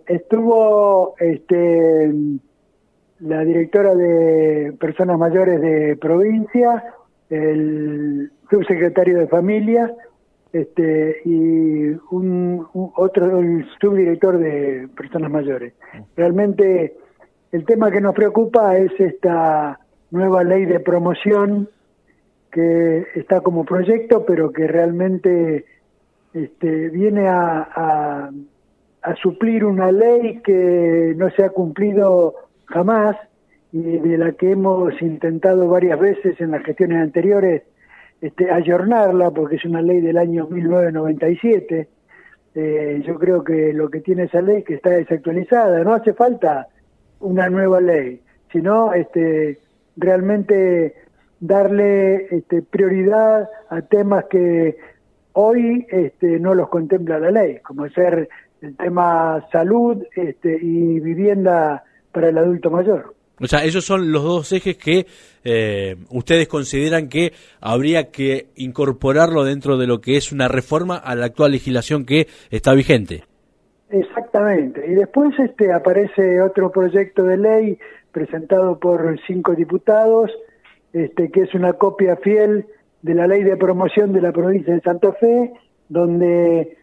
estuvo la directora de Personas Mayores de provincia, el subsecretario de Familia, y otro, el subdirector de Personas Mayores. Realmente el tema que nos preocupa es esta nueva ley de promoción que está como proyecto, pero que realmente viene a suplir una ley que no se ha cumplido jamás y de la que hemos intentado varias veces en las gestiones anteriores ayornarla, porque es una ley del año 1997. Yo creo que lo que tiene esa ley que está desactualizada, no hace falta una nueva ley, sino realmente darle prioridad a temas que hoy no los contempla la ley, como ser el tema salud y vivienda para el adulto mayor. O sea, esos son los dos ejes que ustedes consideran que habría que incorporarlo dentro de lo que es una reforma a la actual legislación que está vigente. Exactamente. Y después aparece otro proyecto de ley presentado por 5 diputados, que es una copia fiel de la ley de promoción de la provincia de Santa Fe, donde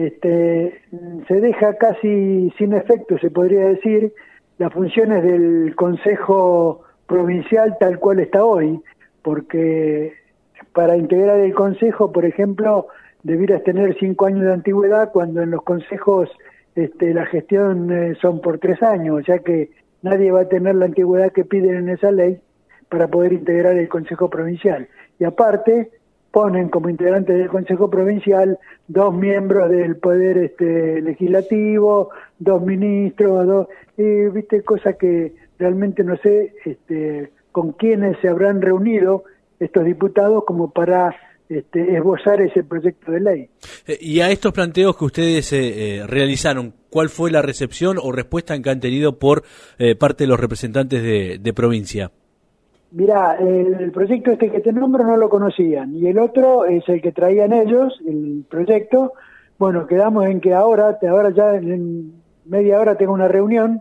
se deja casi sin efecto, se podría decir, las funciones del Consejo Provincial tal cual está hoy, porque para integrar el Consejo, por ejemplo, debieras tener 5 años de antigüedad, cuando en los consejos la gestión son por 3 años, ya que nadie va a tener la antigüedad que piden en esa ley para poder integrar el Consejo Provincial. Y aparte, ponen como integrantes del Consejo Provincial 2 miembros del Poder Legislativo, 2 ministros, cosa que realmente no sé con quiénes se habrán reunido estos diputados como para esbozar ese proyecto de ley. Y a estos planteos que ustedes realizaron, ¿cuál fue la recepción o respuesta que han tenido por parte de los representantes de provincia? Mirá, el proyecto que te nombro no lo conocían, y el otro es el que traían ellos, el proyecto. Bueno, quedamos en que ahora ya en media hora tengo una reunión,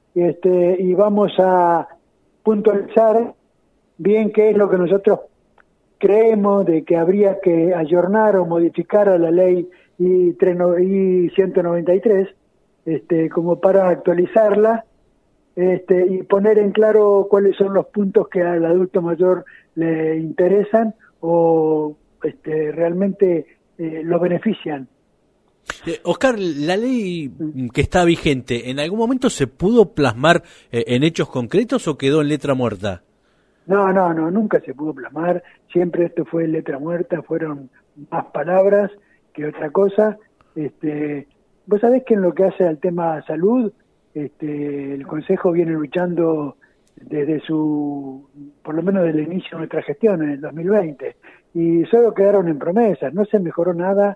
y vamos a puntualizar bien qué es lo que nosotros creemos de que habría que ayornar o modificar a la ley I-193, como para actualizarla, y poner en claro cuáles son los puntos que al adulto mayor le interesan o realmente lo benefician. Oscar, la ley que está vigente, ¿en algún momento se pudo plasmar en hechos concretos o quedó en letra muerta? No, nunca se pudo plasmar, siempre esto fue letra muerta, fueron más palabras que otra cosa. Vos sabés que en lo que hace al tema salud, el Consejo viene luchando desde por lo menos desde el inicio de nuestra gestión en el 2020, y solo quedaron en promesas, no se mejoró nada.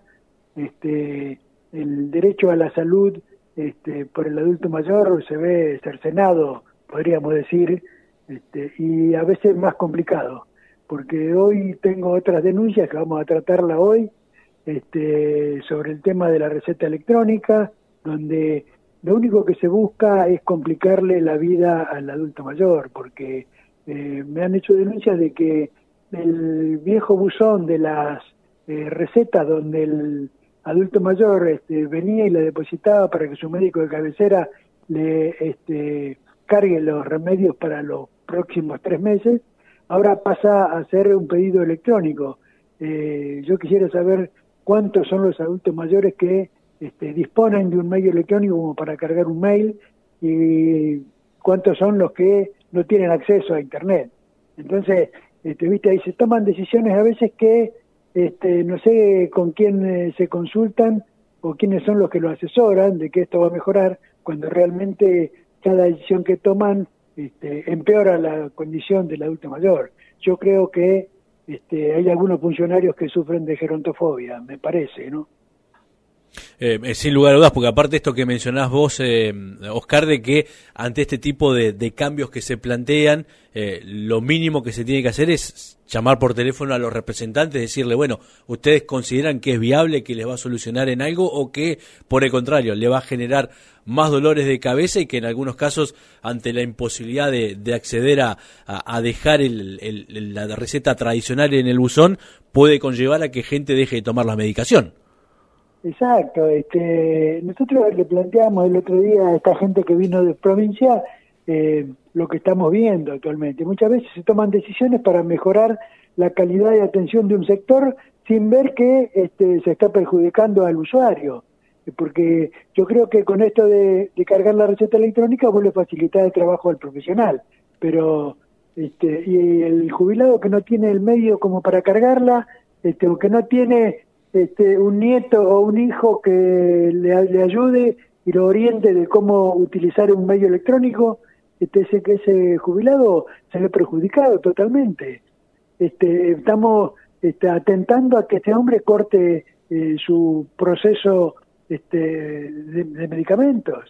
El derecho a la salud por el adulto mayor se ve cercenado, podríamos decir, y a veces más complicado, porque hoy tengo otras denuncias que vamos a tratarla hoy, sobre el tema de la receta electrónica, donde lo único que se busca es complicarle la vida al adulto mayor, porque me han hecho denuncias de que el viejo buzón de las recetas donde el adulto mayor venía y la depositaba para que su médico de cabecera le cargue los remedios para los próximos 3 meses, ahora pasa a ser un pedido electrónico. Yo quisiera saber cuántos son los adultos mayores que disponen de un medio electrónico como para cargar un mail, y cuántos son los que no tienen acceso a Internet. Entonces, viste, ahí se toman decisiones a veces que no sé con quién se consultan o quiénes son los que lo asesoran de que esto va a mejorar, cuando realmente cada decisión que toman empeora la condición del adulto mayor. Yo creo que hay algunos funcionarios que sufren de gerontofobia, me parece, ¿no? Sin lugar a dudas, porque aparte esto que mencionás vos, Oscar, de que ante este tipo de cambios que se plantean, lo mínimo que se tiene que hacer es llamar por teléfono a los representantes, decirle, bueno, ¿ustedes consideran que es viable, que les va a solucionar en algo o que, por el contrario, le va a generar más dolores de cabeza y que en algunos casos, ante la imposibilidad de acceder a dejar la receta tradicional en el buzón, puede conllevar a que gente deje de tomar la medicación? Exacto, nosotros le planteamos el otro día a esta gente que vino de provincia lo que estamos viendo actualmente. Muchas veces se toman decisiones para mejorar la calidad de atención de un sector sin ver que se está perjudicando al usuario, porque yo creo que con esto de cargar la receta electrónica vos le facilitás el trabajo al profesional, pero y el jubilado que no tiene el medio como para cargarla, o que no tiene un nieto o un hijo que le ayude y lo oriente de cómo utilizar un medio electrónico, ese jubilado se ve perjudicado totalmente. Estamos atentando a que este hombre corte su proceso de medicamentos.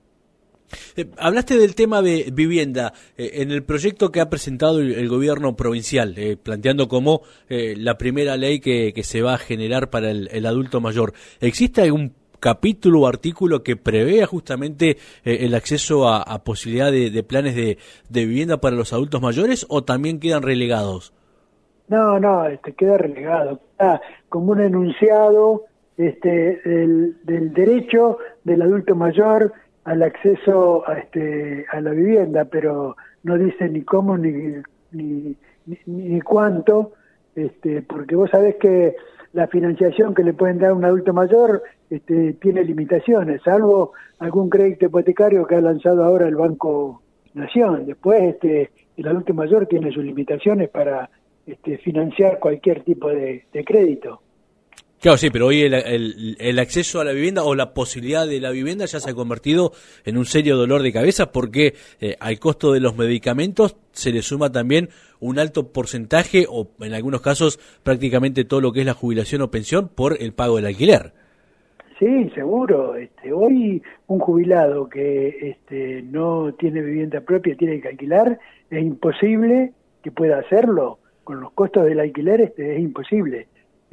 Hablaste del tema de vivienda, en el proyecto que ha presentado el gobierno provincial, planteando como la primera ley que se va a generar para el adulto mayor. ¿Existe algún capítulo o artículo que prevea justamente el acceso a posibilidad de planes de vivienda para los adultos mayores o también quedan relegados? No, queda relegado, queda como un enunciado del derecho del adulto mayor al acceso a la vivienda, pero no dice ni cómo ni cuánto, porque vos sabés que la financiación que le pueden dar a un adulto mayor tiene limitaciones, salvo algún crédito hipotecario que ha lanzado ahora el Banco Nación. Después el adulto mayor tiene sus limitaciones para financiar cualquier tipo de crédito. Claro, sí, pero hoy el acceso a la vivienda o la posibilidad de la vivienda ya se ha convertido en un serio dolor de cabeza porque al costo de los medicamentos se le suma también un alto porcentaje o en algunos casos prácticamente todo lo que es la jubilación o pensión por el pago del alquiler. Sí, seguro. Hoy un jubilado que no tiene vivienda propia, tiene que alquilar, es imposible que pueda hacerlo. Con los costos del alquiler es imposible.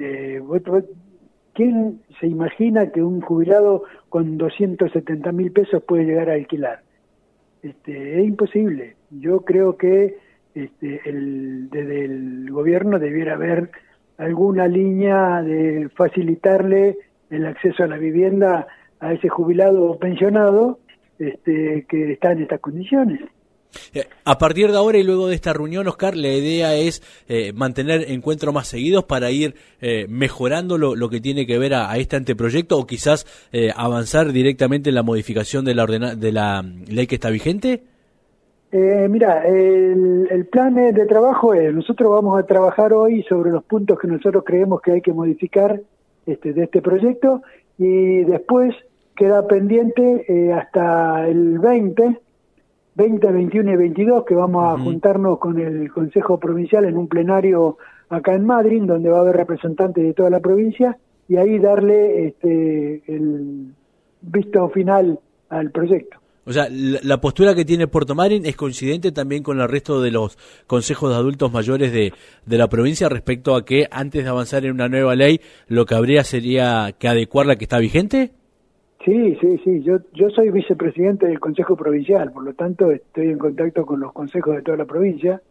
¿Quién se imagina que un jubilado con 270.000 pesos puede llegar a alquilar? Es imposible. Yo creo que desde el gobierno debiera haber alguna línea de facilitarle el acceso a la vivienda a ese jubilado o pensionado que está en estas condiciones. A partir de ahora y luego de esta reunión, Oscar, la idea es mantener encuentros más seguidos para ir mejorando lo que tiene que ver a este anteproyecto o quizás avanzar directamente en la modificación de la ley que está vigente. Mira, el plan de trabajo es, nosotros vamos a trabajar hoy sobre los puntos que nosotros creemos que hay que modificar de este proyecto y después queda pendiente hasta el 20, 21 y 22, que vamos a juntarnos con el Consejo Provincial en un plenario acá en Madrid, donde va a haber representantes de toda la provincia, y ahí darle el visto final al proyecto. O sea, la postura que tiene Puerto Madryn es coincidente también con el resto de los consejos de adultos mayores de la provincia respecto a que antes de avanzar en una nueva ley, lo que habría sería que adecuar la que está vigente. Sí. Yo soy vicepresidente del Consejo Provincial, por lo tanto estoy en contacto con los consejos de toda la provincia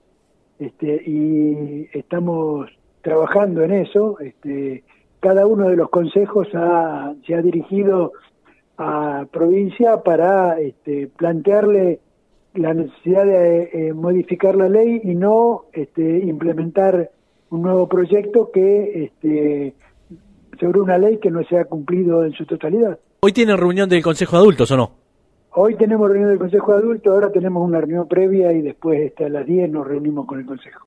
y estamos trabajando en eso. Cada uno de los consejos se ha dirigido a provincia para plantearle la necesidad de modificar la ley y no implementar un nuevo proyecto que sobre una ley que no se ha cumplido en su totalidad. ¿Hoy tienen reunión del Consejo de Adultos o no? Hoy tenemos reunión del Consejo de Adultos, ahora tenemos una reunión previa y después a las 10 nos reunimos con el Consejo.